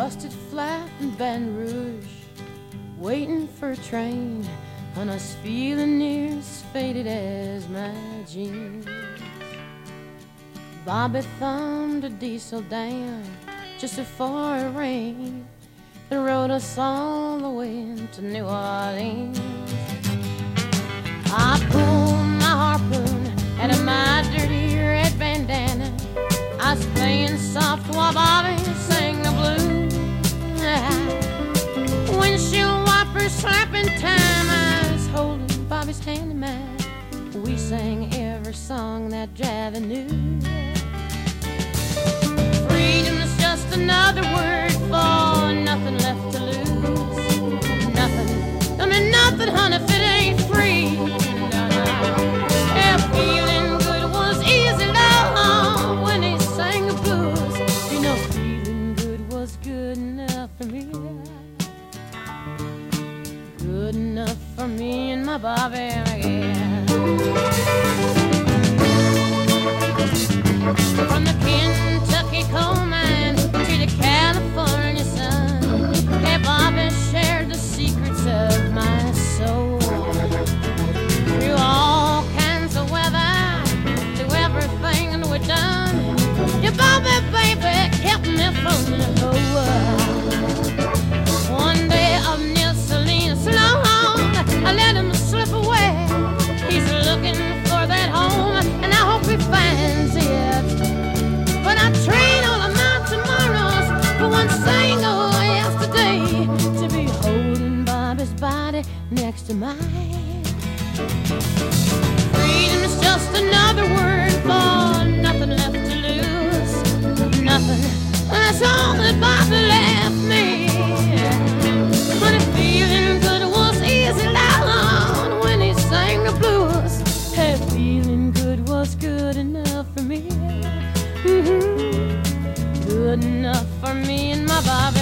busted flat in Baton Rouge, waiting for a train, and I was feeling near as faded as my jeans. Bobby thumbed a diesel down just before it rained and rode us all the way to New Orleans. I pulled my harpoon out of my dirty red bandana. I was playing soft while Bobby sang the blues. Windshield wipers slapping time, I was holding Bobby's hand in mine. We sang every song that Javi knew. Freedom's just another word for nothing left to lose. Nothing, I mean nothing, honey, if it ain't free. No, no. Yeah, feeling good was easy, love, when he sang the blues. You know, feeling good was good enough for me. Good enough for me and my Bobby again. From the Kentucky coal mine to the California sun, yeah, Bobby shared the secrets of my soul. Through all kinds of weather, through everything that we've done, yeah, Bobby, baby, kept me from the whole world. One day up near Salinas, I let him slip away. He's looking for that home, and I hope he finds it. But I trade all of my tomorrows for one single yesterday, to be holding Bobby's body next to mine. Freedom's just another word for nothing left to lose. Nothing, that's all that Bobby left me. But if feeling good was easy, loud when he sang the blues, hey, feeling good was good enough for me. Good enough for me and my Bobby.